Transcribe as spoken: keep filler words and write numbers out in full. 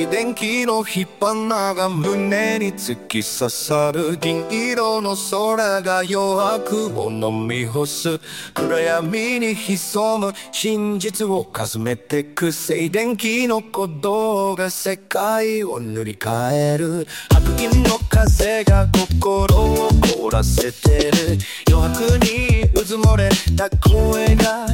静電気の火花が胸に突き刺さる。銀色の空が余白を飲み干す。暗闇に潜む真実をかすめてく。静電気の鼓動が世界を塗り替える。白銀の風が心を凍らせてる。余白にうずもれた声が